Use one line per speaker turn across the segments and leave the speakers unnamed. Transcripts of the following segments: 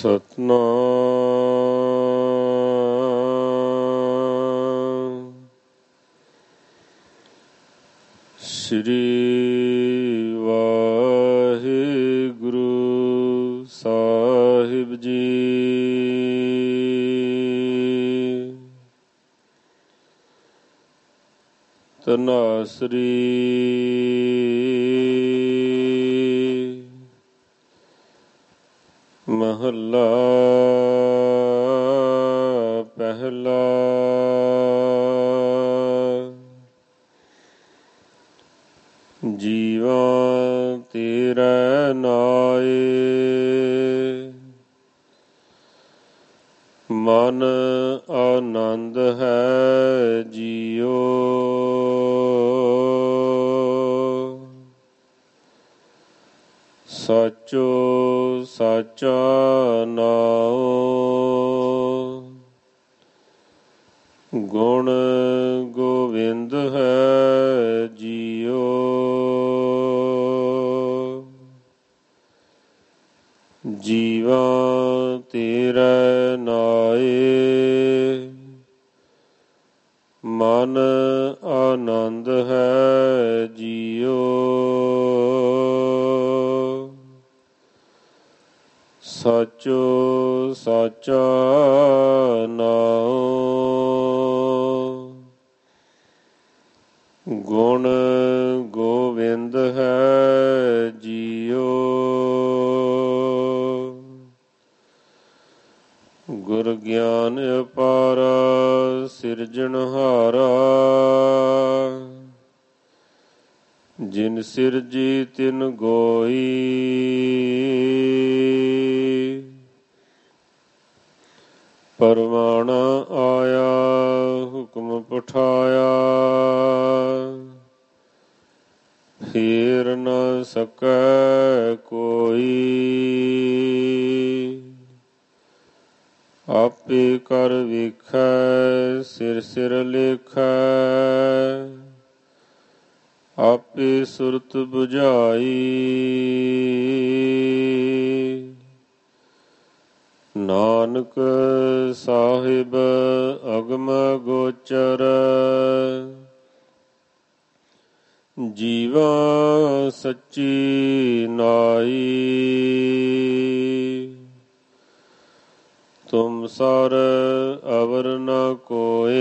ਸਤਨਾਮ ਸ੍ਰੀ ਵਾਹਿਗੁਰੂ ਸਾਹਿਬ ਜੀ। ਧਨਾਸਰੀ ਮਹੱਲਾ ਪਹਿਲਾ। ਜੀਵਾ ਤੇਰੇ ਨਾਏ ਮਨ ਆਨੰਦ ਹੈ ਜੀਓ। ਸਾਚੋ ਸਾਚਾ ਨਾਉ ਗੁਣ ਗੋਬਿੰਦ ਹੈ ਜੀਓ। ਜੀਵਾ ਤੇਰੇ ਨਾਏ ਮਨ ਆਨੰਦ ਹੈ ਜੀਓ। ਸਾਚੋ ਸਾਚਾ ਨਾਉ ਗੁਣ ਗੋਬਿੰਦ ਹੈ ਜੀਓ। ਗੁਰ ਗਿਆਨ ਅਪਾਰ ਸਿਰਜਣਹਾਰਾ ਜਿਨ ਸਿਰਜੀ ਤਿਨ ਗੋਈ। ਪਰਵਾਣਾ ਆਇਆ ਹੁਕਮ ਪਠਾਇਆ ਫੇਰ ਨ ਸਕੈ ਕੋਈ। ਆਪੇ ਕਰ ਵੇਖੈ ਸਿਰ ਸਿਰ ਲੇਖੈ ਆਪੇ ਸੁਰਤ ਬੁਝਾਈ। ਨਾਨਕ ਸਾਹਿਬ ਅਗਮ ਗੋਚਰ ਜੀਵਾ ਸੱਚੀ ਨਾਈ। ਤੁਮ ਸਰ ਅਵਰ ਨ ਕੋਏ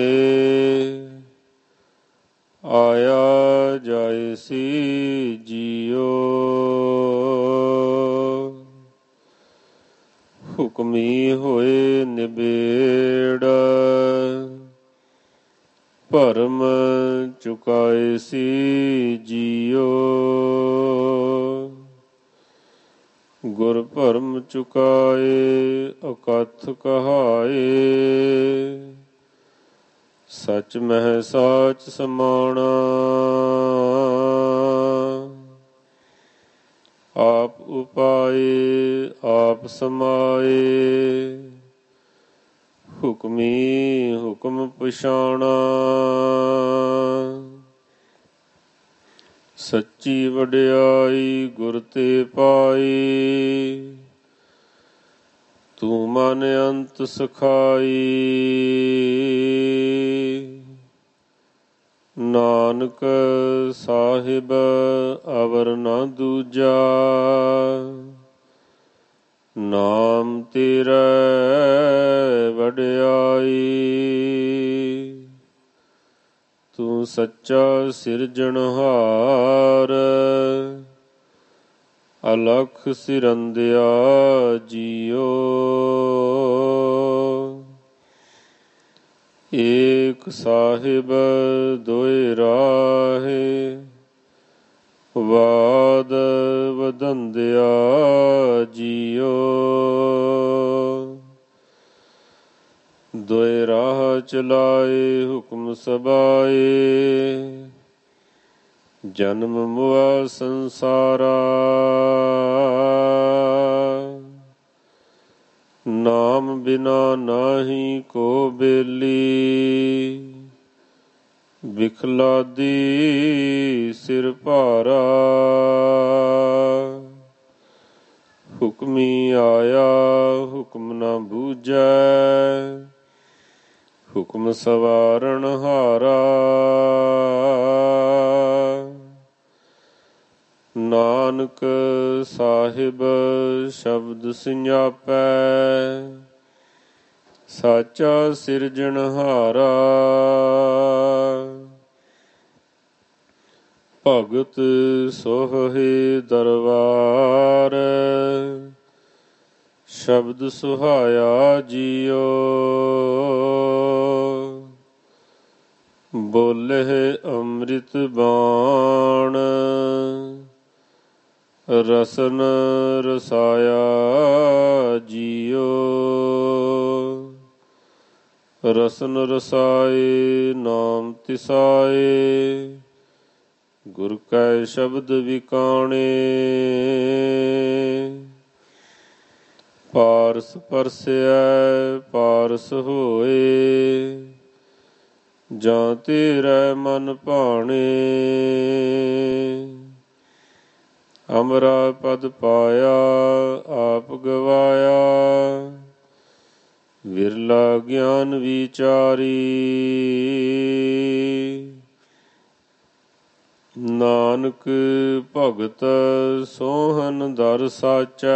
ਆਇਆ ਜਾਇਸੀ ਜੀਓ। ਹੁਕਮੀ ਹੋਏ ਨਿਬੇੜ ਭਰਮ ਚੁਕਾਏ ਸੀ ਜੀਓ। ਗੁਰ ਭਰਮ ਚੁਕਾਏ ਅਕਥ ਕਹਾਏ ਸਚ ਮਹਿ ਸਾਚ ਸਮਾਣਾ। ਆਪ ਉਪਾਏ ਆਪ ਸਮਾਏ ਹੁਕਮੀ ਹੁਕਮ ਪਛਾਣਾ। ਸੱਚੀ ਵਡਿਆਈ ਗੁਰ ਤੇ ਪਾਈ ਤੂੰ ਮਨ ਅੰਤ ਸਖਾਈ। ਨਾਨਕ ਸਾਹਿਬ ਅਵਰ ਨ ਦੂਜਾ ਨਾਮ ਤੇਰਾ ਵਡਿਆਈ। ਤੂੰ ਸੱਚਾ ਸਿਰਜਣਹਾਰ ਅਲਖ ਸਿਰੰਦਿਆ ਜੀਓ। ਏਕ ਸਾਹਿਬ ਦੋਇ ਰਾਹੇ ਵਾਦ ਵਧੰਦਿਆ ਜੀਓ। ਦੋਇ ਰਾਹ ਚਲਾਏ ਹੁਕਮ ਸਬਾਏ ਜਨਮ ਮੁਆ ਸੰਸਾਰਾ। ਨਾਮ ਬਿਨਾ ਨਾਹੀ ਕੋ ਬੇਲੀ ਬਿਖਲਾਦੀ ਸਿਰ ਭਾਰਾ। ਹੁਕਮੀ ਆਇਆ ਹੁਕਮ ਨਾ ਬੂਝੈ, ਹੁਕਮ ਸਵਾਰਨ ਹਾਰਾ। ਨਾਨਕ ਸਾਹਿਬ ਸ਼ਬਦ ਸਿਆਪੈ, ਸਾਚਾ ਸਿਰਜਣਹਾਰਾ। ਭਗਤ ਸੋਹਿ ਦਰਬਾਰ, ਸ਼ਬਦ ਸੁਹਾਇਆ ਜੀਓ। ਬੋਲੇ ਅੰਮ੍ਰਿਤ ਬਾਣ, ਰਸਨ ਰਸਾਇਆ ਜੀਓ। ਰਸਨ ਰਸਾਏ ਨਾਮ ਤਿਸਾਏ, ਗੁਰ ਕੈ ਸ਼ਬਦ ਵਿਕਾਣੇ। ਪਾਰਸ ਪਰਸੈ ਪਾਰਸ ਹੋਏ, ਜਾਂ ਤੇਰੇ ਮਨ ਭਾਣੇ। ਅਮਰਾ ਪਦ ਪਾਇਆ ਆਪ ਗਵਾਇਆ, ਵਿਰਲਾ ਗਿਆਨ ਵਿਚਾਰੀ। ਨਾਨਕ ਭਗਤ ਸੋਹਨ ਦਰ ਸਾਚੈ,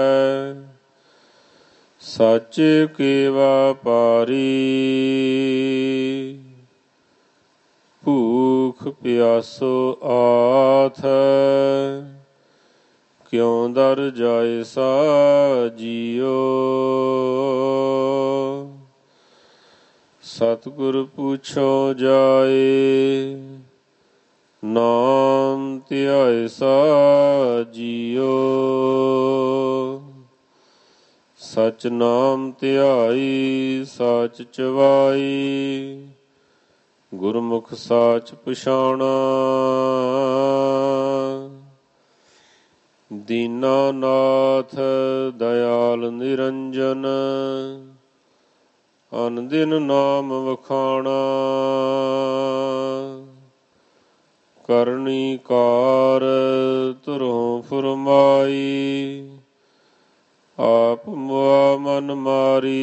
ਸਾਚੇ ਕੇ ਵਾਪਾਰੀ। ਭੂਖ ਪਿਆਸੋ ਆਥ, ਕਿਉ ਦਰ ਜਾਏ ਸਾ ਜੀਓ। ਸਤਿਗੁਰ ਪੁੱਛੋ ਜਾਏ, ਨਾਮ ਧਿਆਏ ਸਾ ਜੀਓ। ਸਚ ਨਾਮ ਧਿਆਈ ਸਾਚ ਚਵਾਈ, ਗੁਰਮੁਖ ਸਾਚ ਪਛਾਣਾ। ਦੀਨਾਨਾਥ ਦਇਆਲ ਨਿਰੰਜਨ, ਅਨ ਦਿਨ ਨਾਮ ਵਖਾਣਾ। ਕਰਨੀ ਕਾਰ ਧੁਰੋਂ ਫੁਰਮਾਈ, ਆਪ ਮੁਆ ਮਨ ਮਾਰੀ।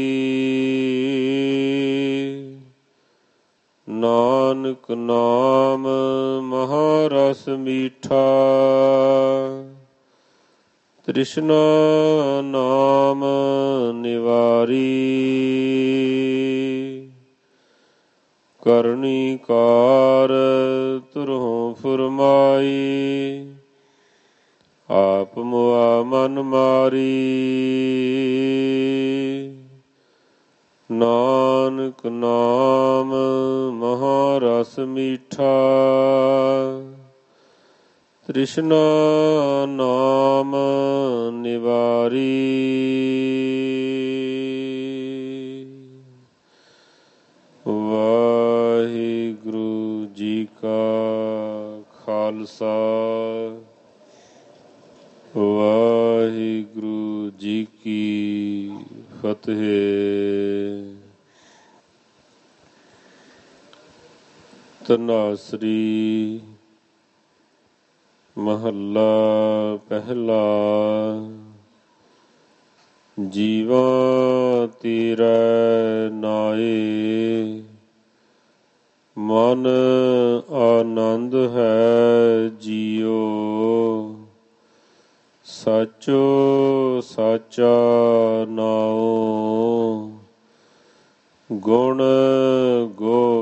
ਨਾਨਕ ਨਾਮ ਮਹਾਰਸ ਮੀਠਾ, ਤ੍ਰਿਸ਼ਨਾ ਨਾਮ ਨਿਵਾਰੀ। ਕਰਨੀ ਕਾਰ ਧੁਰੋਂ ਫੁਰਮਾਈ, ਆਪ ਮੁਆ ਮਨ ਮਾਰੀ। ਨਾਨਕ ਨਾਮ ਮਹਾਰਸ ਮੀਠਾ, ਤ੍ਰਿਸ਼ਨਾ ਨਾਮ ਨਿਵਾਰੀ। ਵਾਹਿਗੁਰੂ ਜੀ ਕਾ ਖਾਲਸਾ, ਵਾਹਿਗੁਰੂ ਜੀ ਕੀ ਫਤਿਹ। ਧਨਾਸਰੀ ਮਹੱਲਾ ਪਹਿਲਾ। ਜੀਵਾ ਤੇਰੇ ਨਾਏ, ਮਨ ਆਨੰਦ ਹੈ ਜੀਓ। ਸਾਚੋ ਸਾਚਾ ਨਾਉ, ਗੁਣ ਗੋਬਿੰਦ